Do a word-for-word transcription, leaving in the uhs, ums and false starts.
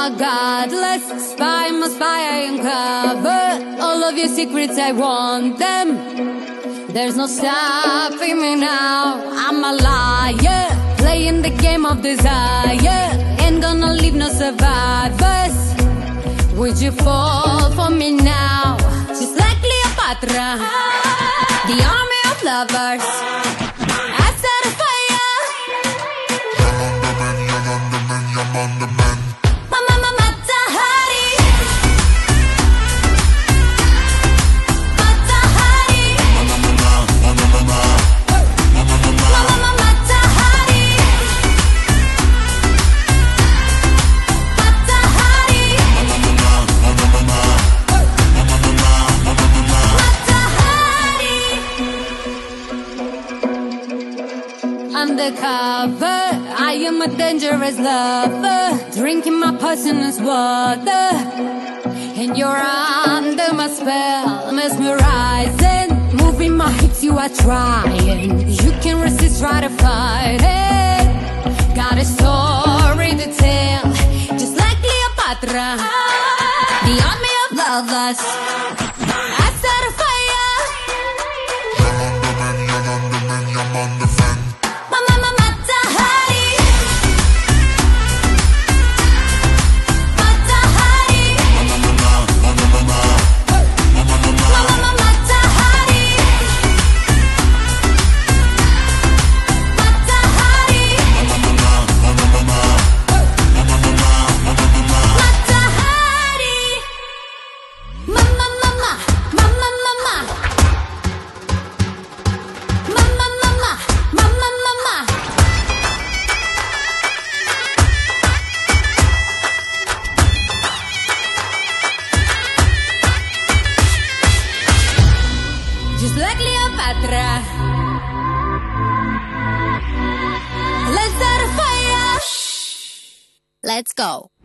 a godless spy, my spy, I uncover all of your secrets, I want them. There's no stopping me now, I'm a liar, playing the game of desire. Ain't gonna leave no survivors. Would you fall for me now? Just like Cleopatra, the army of lovers. I set a fire. I'm on the man, Mama, mama, Tahari. Matahari. Mama, mama, Tahari. Matahari. Matahari. Undercover, I am a dangerous lover, drinking my poisonous water, and you're under my spell, mesmerizing. Moving my hips, you are trying. You can resist, try to fight it. Got a story to tell, just like Cleopatra, the army of lovers. I set a fire. I'm on the man, I'm on the man. Mama, mama, Tahari. Matahari. Mama, mama, Tahari. Matahari. Matahari. Mama, mama, mama, mama. Mama, mama, mama, mama. Just like Cleopatra, let's start a fire. Let's go.